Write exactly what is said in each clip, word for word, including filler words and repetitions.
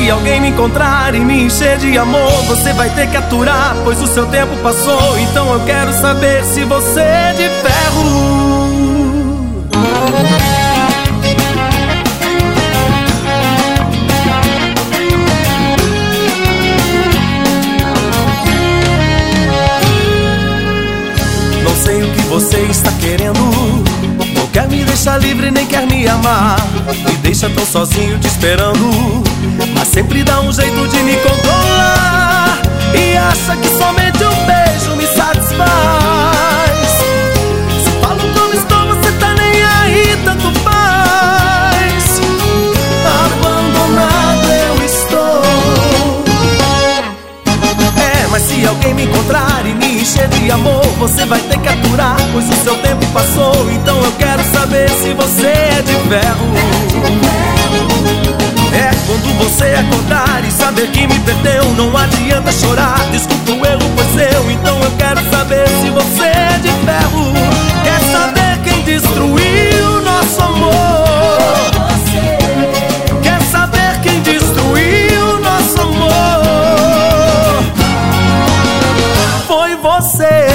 se alguém me encontrar e me encher de amor, você vai ter que aturar, pois o seu tempo passou. Então eu quero saber se você é de ferro. Não sei o que você está querendo, não quer me deixar livre, nem quer me amar. Me deixa tão sozinho te esperando, mas sempre dá um jeito de me controlar. E acha que somente um beijo me satisfaz. Se falo como estou, você tá nem aí, tanto faz. Abandonado eu estou. É, mas se alguém me encontrar e me encher de amor, você vai ter que aturar, pois o seu tempo passou. Então eu quero saber se você é de ferro. É quando você acordar e saber que me perdeu, não adianta chorar, desculpa o erro foi seu. Então eu quero saber se você é de ferro. Quer saber quem destruiu nosso amor? Quer saber quem destruiu nosso amor? Foi você.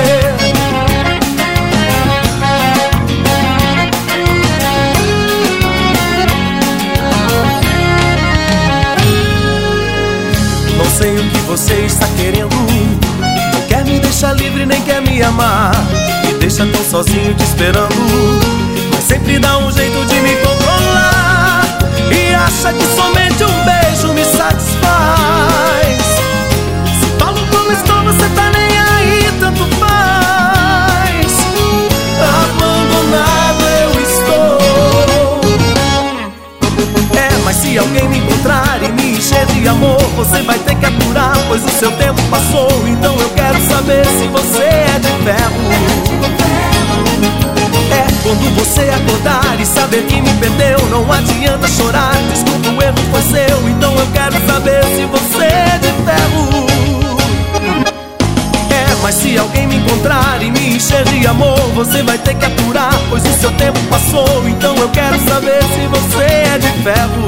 Não sei o que você está querendo, não quer me deixar livre, nem quer me amar. Me deixa tão sozinho te esperando, mas sempre dá um jeito de me controlar. E acha que somente um beijo me satisfaz. Se falo como estou, você tá nem aí, tanto faz. Abandonado eu estou. É, mas se alguém me encontrar e me encher de amor, você vai ter que aturar, pois o seu tempo passou. Então eu quero saber se você é de ferro. É quando você acordar e saber que me perdeu, não adianta chorar, desculpa o erro foi seu. Então eu quero saber se você é de ferro. É, mas se alguém me encontrar e me encher de amor, você vai ter que aturar, pois o seu tempo passou. Então eu quero saber se você é de ferro.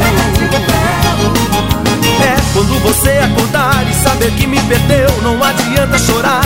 É quando você acordar e saber que me perdeu, não adianta chorar,